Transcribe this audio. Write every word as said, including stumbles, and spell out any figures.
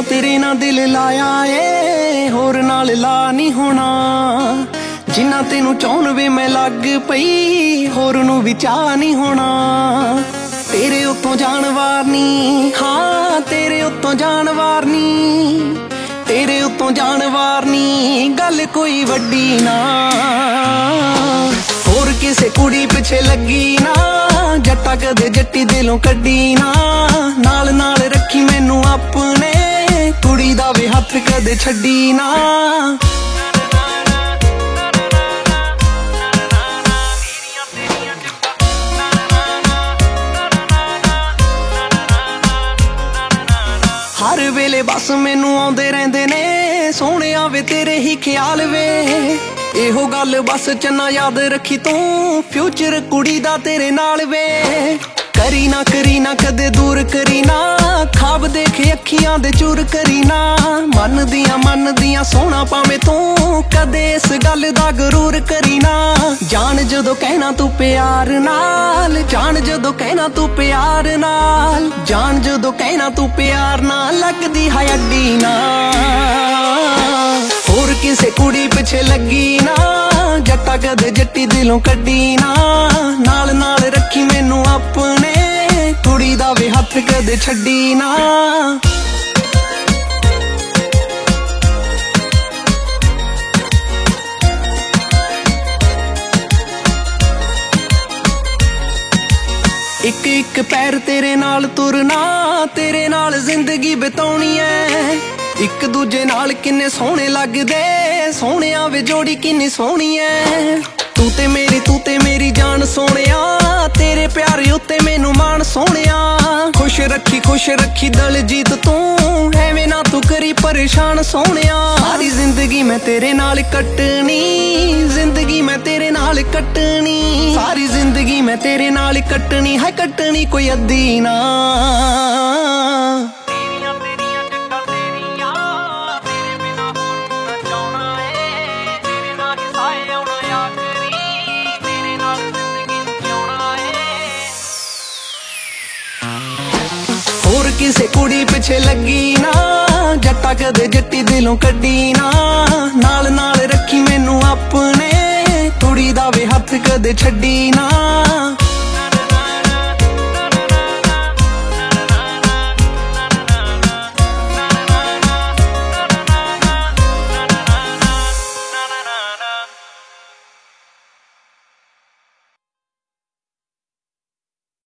ਤਾਂ ਤੇਰੇ ਨਾਲ ਦਿਲ ਲਾਇਆ ਏ, ਹੋਰ ਨਾਲ ਲਾ ਨਹੀਂ ਹੋਣਾ। ਜਿੰਨਾ ਤੈਨੂੰ ਚਾਹੁਣ ਵੇ ਮੈਂ ਲੱਗ ਪਈ, ਹੋਰ ਨੂੰ ਵੀ ਚਾਹ ਨਹੀਂ ਹੋਣਾ। ਤੇਰੇ ਉੱਤੋਂ ਜਾਨਵਾਰ ਨੀ, ਹਾਂ ਤੇਰੇ ਉੱਤੋਂ ਜਾਨਵਾਰ ਨੀ, ਤੇਰੇ ਉੱਤੋਂ ਜਾਨਵਾਰ ਨੀ, ਗੱਲ ਕੋਈ ਵੱਡੀ ਨਾ। ਹੋਰ ਕਿਸੇ ਕੁੜੀ ਪਿੱਛੇ ਲੱਗੀ ਨਾ, ਜੱਟਾ ਕਦੇ ਜੱਟੀ ਦਿਲੋਂ ਕੱਢੀ ਨਾ। ਨਾਲ ਨਾਲ ਰੱਖੀ ਮੈਨੂੰ ਆਪਣੇ, ਕੁੜੀ ਦਾ ਵੀ ਹੱਥ ਕਦੇ ਛੱਡੀ ਨਾ। ਹਰ ਵੇਲੇ ਬਸ ਮੈਨੂੰ ਆਉਂਦੇ ਰਹਿੰਦੇ ਨੇ, ਸੋਹਣਿਆ ਵੇ ਤੇਰੇ ਹੀ ਖਿਆਲ ਵੇ। ਇਹੋ ਗੱਲ ਬਸ ਚੰਨਾ ਯਾਦ ਰੱਖੀ ਤੂੰ, ਫਿਊਚਰ ਕੁੜੀ ਦਾ ਤੇਰੇ ਨਾਲ ਵੇ। ਕਰੀ ਨਾ ਕਰੀ ਨਾ ਕਦੇ ਦੂਰ ਕਰੀ ਨਾ, ਖਾਬ ਦੇਖੇ ਅੱਖੀਆਂ ਦੇ ਚੂਰ ਕਰੀ ਨਾ। ਮੰਨਦੀਆਂ ਮੰਨਦੀਆਂ ਸੋਹਣਾ ਪਾਵੇਂ ਤੂੰ, ਕਦੇ ਇਸ ਗੱਲ ਦਾ ਗਰੂਰ ਕਰੀ ਨਾ। ਜਾਣ ਜਦੋਂ ਕਹਿਣਾ ਤੂੰ ਪਿਆਰ ਨਾਲ, ਜਾਣ ਜਦੋਂ ਕਹਿਣਾ ਤੂੰ ਪਿਆਰ ਨਾਲ, ਜਾਣ ਜਦੋਂ ਕਹਿਣਾ ਤੂੰ ਪਿਆਰ ਨਾਲ, ਲੱਗਦੀ ਹੈ ਅੱਡੀ ਨਾ। ਹੋਰ ਕਿਸੇ ਕੁੜੀ ਪਿੱਛੇ ਲੱਗੀ ਨਾ, ਜੱਟਾ ਕਦੇ ਜੱਟੀ ਦਿਲੋਂ ਕੱਢੀ ਨਾ। ਨਾਲ ਨਾਲ ਰੱਖੀ ਮੈਨੂੰ ਆਪਣੇ, ਕੁੜੀ ਦਾ ਵੀ ਹੱਥ ਕਦੇ ਛੱਡੀ ਨਾ। ਇੱਕ ਇੱਕ ਪੈਰ ਤੇਰੇ ਨਾਲ ਤੁਰਨਾ, ਤੇਰੇ ਨਾਲ ਜ਼ਿੰਦਗੀ ਬਿਤਾਉਣੀ ਐ। ਇੱਕ ਦੂਜੇ ਨਾਲ ਕਿੰਨੇ ਸੋਹਣੇ ਲੱਗਦੇ, ਸੋਹਣਿਆ ਵੇ ਜੋੜੀ ਕਿੰਨੀ ਸੋਹਣੀ ਐ। ਤੂੰ ਤੇ ਮੇਰੀ ਤੂੰ ਤੇ ਮੇਰੀ ਜਾਨ ਸੋਹਣਿਆ, ਤੇਰੇ ਪਿਆਰ ਉੱਤੇ ਮੈਨੂੰ ਮਾਣ ਸੋਹਣਿਆ। ਖੁਸ਼ ਰੱਖੀ ਖੁਸ਼ ਰੱਖੀ ਦਲਜੀਤ ਤੂੰ, ਐਵੇਂ ਨਾ ਤੂੰ ਕਰੀ ਪਰੇਸ਼ਾਨ ਸੋਹਣਿਆ। ਸਾਰੀ ਜ਼ਿੰਦਗੀ ਮੈਂ ਤੇਰੇ ਨਾਲ ਕੱਟਣੀ, ਜ਼ਿੰਦਗੀ ਮੈਂ ਤੇਰੇ ਨਾਲ ਕੱਟਣੀ, ਸਾਰੀ ਜ਼ਿੰਦਗੀ ਮੈਂ ਤੇਰੇ ਨਾਲ ਕੱਟਣੀ ਹੈ, ਕੱਟਣੀ ਕੋਈ ਅੱਧੀ ਨਾ। ਹੋਰ ਕਿਸੇ ਕੁੜੀ ਪਿੱਛੇ ਲੱਗੀ ਨਾ, ਜੱਟਾ ਕਦੇ ਜੱਟੀ ਦਿਲੋਂ ਕੱਢੀ ਨਾ। ਨਾਲ ਨਾਲ ਰੱਖੀ ਮੈਨੂੰ ਆਪਣੇ, ਕੁੜੀ ਦਾ ਵੀ ਹੱਥ ਕਦੇ ਛੱਡੀ ਨਾ।